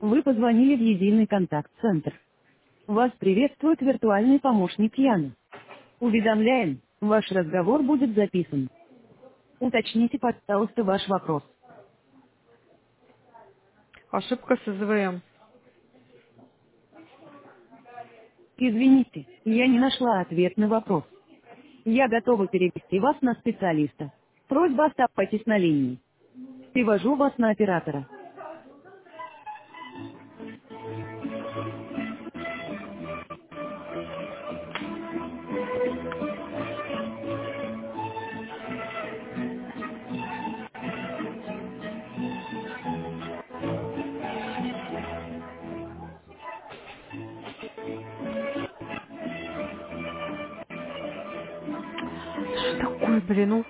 Вы позвонили в единый контакт-центр. Вас приветствует виртуальный помощник Яна. Уведомляем, ваш разговор будет записан. Уточните, пожалуйста, ваш вопрос. Ошибка с СВМ. Извините, я не нашла ответ на вопрос. Я готова перевести вас на специалиста. Просьба оставайтесь на линии. Перевожу вас на оператора. Что такое, блин, ну?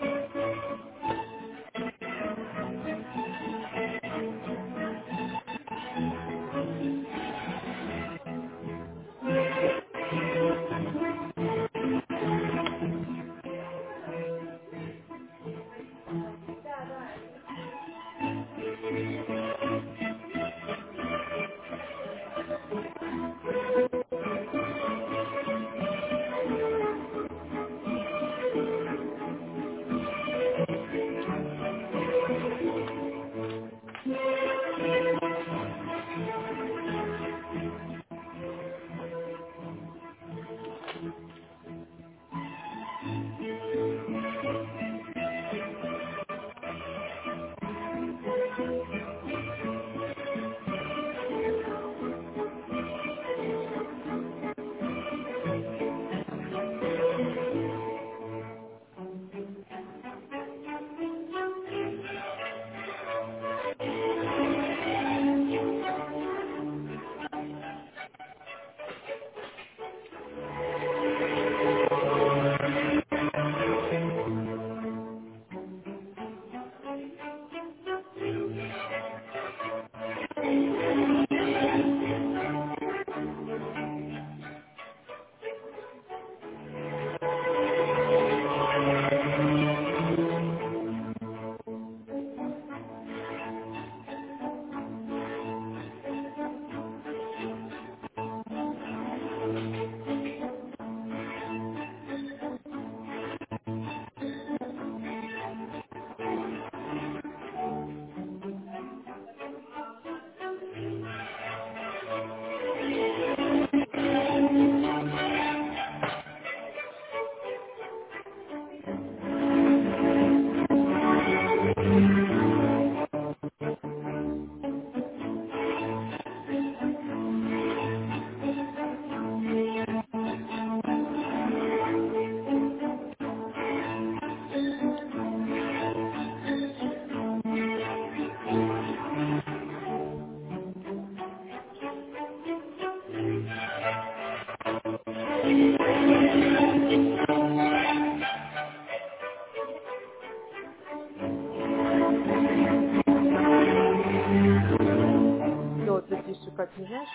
Все, ты пишешь, как не знаешь?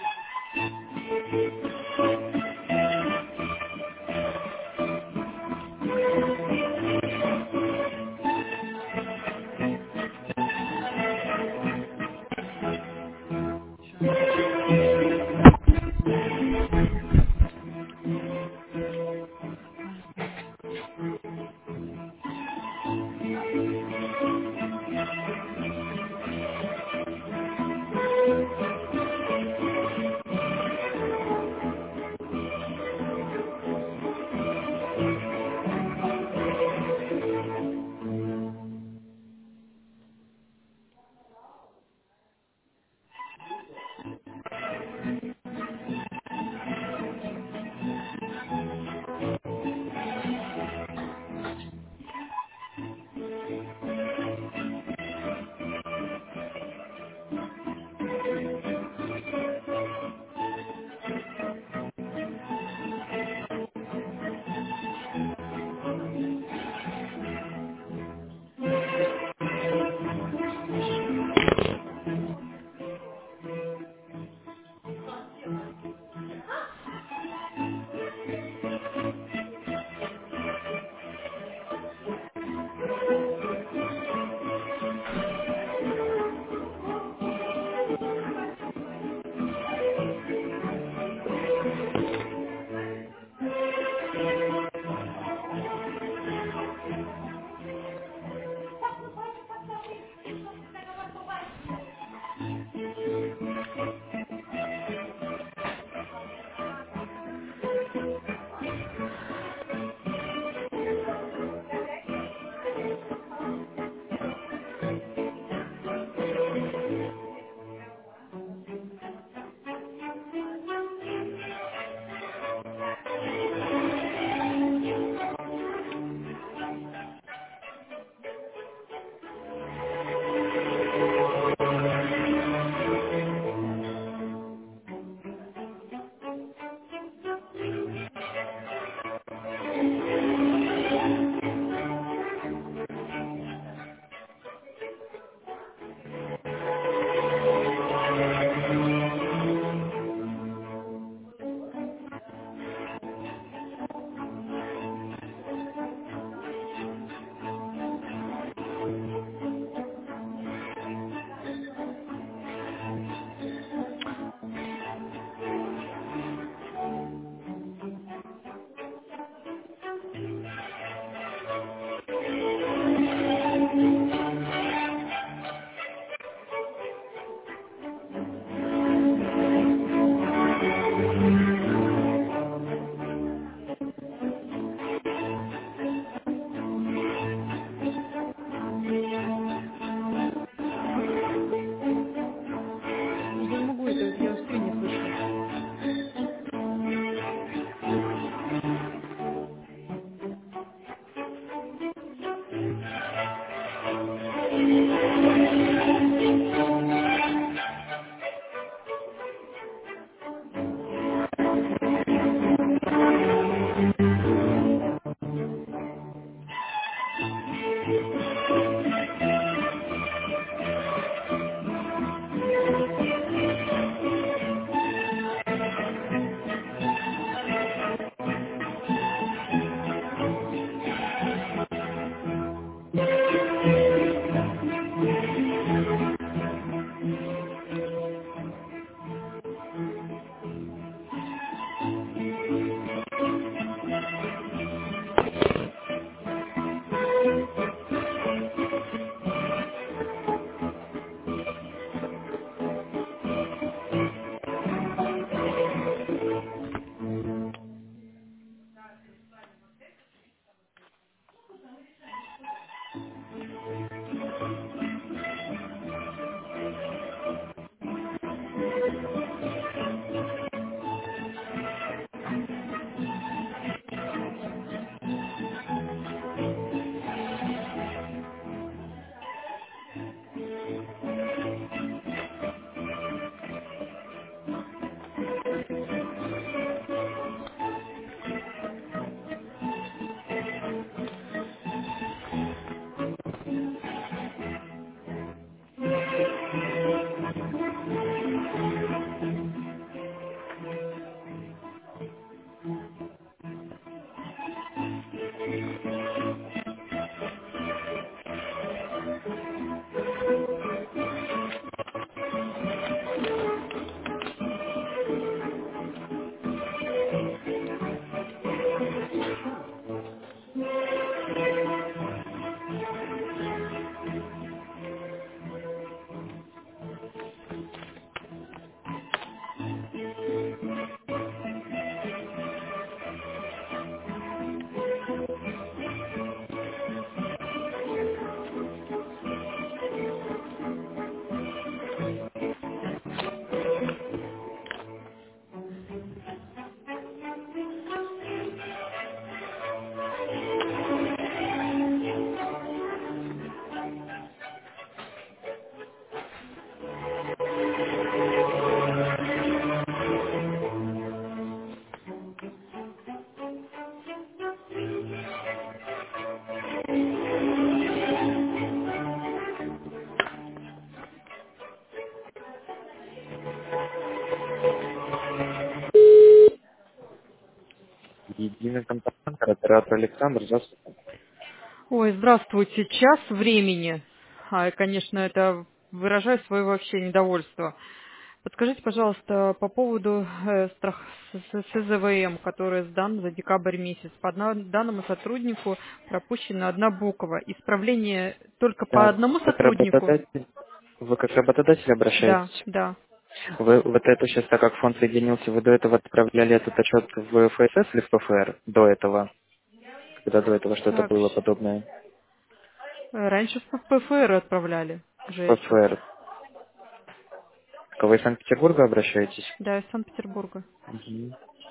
Единый контакт, оператор Александр, здравствуйте. Ой, здравствуйте. Час времени. Конечно, это выражаю свое вообще недовольство. Подскажите, пожалуйста, по поводу СЗВМ, который сдан за декабрь месяц. По данному сотруднику пропущена одна буква. Исправление только по Так, одному как сотруднику? работодатель Да, обращаетесь? да. Вы вот это сейчас, так как фонд соединился, вы до этого отправляли этот отчет в ФСС или в ПФР? До этого? Когда до этого что-то Так, было подобное? раньше в ПФР отправляли В уже отчет. ПФР. Вы из Санкт-Петербурга обращаетесь? Да, из Санкт-Петербурга. Мгм.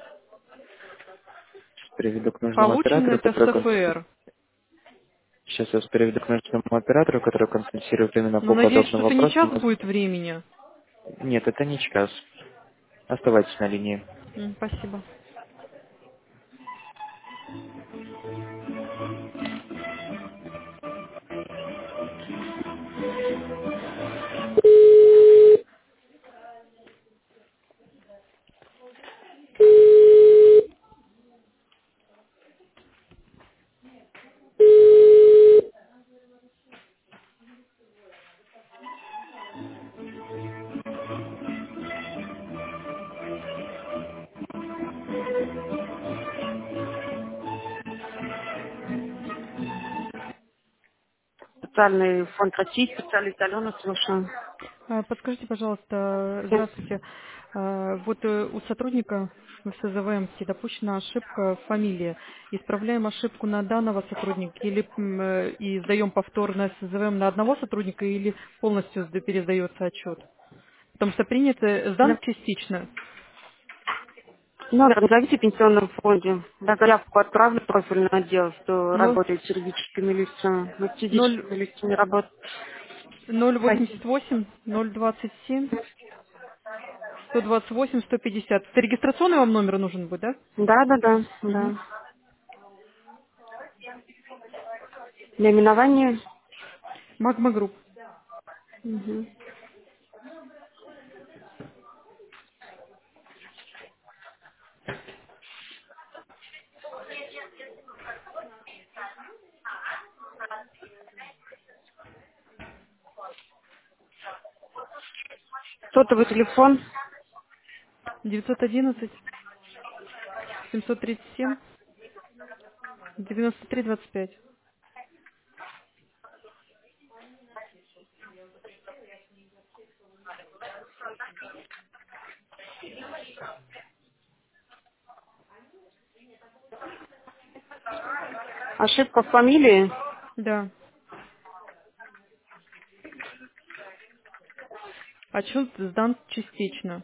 Переведу к нужному Получено оператору, это в который СФР. Сейчас я вас переведу к нужному оператору, который консультирует именно Но по надеюсь, подобным что это не час вопросам. будет времени. Нет, это не час. Оставайтесь на линии. Спасибо. Социальный фонд России, специалист Алена, слушаю. Подскажите, пожалуйста, здравствуйте. Вот у сотрудника в СЗВМ допущена ошибка в фамилии. Исправляем ошибку на данного сотрудника или и сдаем повторно СЗВМ на одного сотрудника или полностью пересдается отчет? Потому что принято сдан частично. Номер назовите в пенсионном фонде. Я заявку отправлю в профильный отдел, что Но работает с юридическими лицами. Мы с 0, физическими лицами работаем. 088 027 128 150. Это регистрационный вам номер нужен будет, да? Да, да, да, Мгм. да. Наименование. Магма Групп. Мгм. Сотовый телефон. 911 737 9325. Ошибка в фамилии. Да. Отчет сдан частично.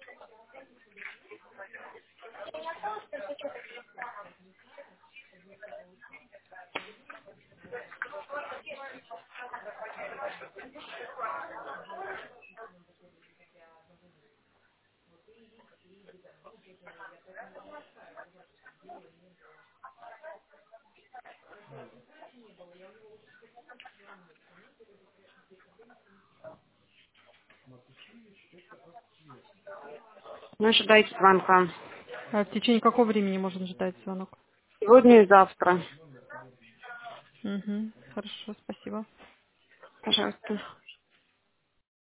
Не ожидайте звонка. А в течение какого времени можно ждать звонок? Сегодня и завтра. Угу. Хорошо, спасибо. Пожалуйста.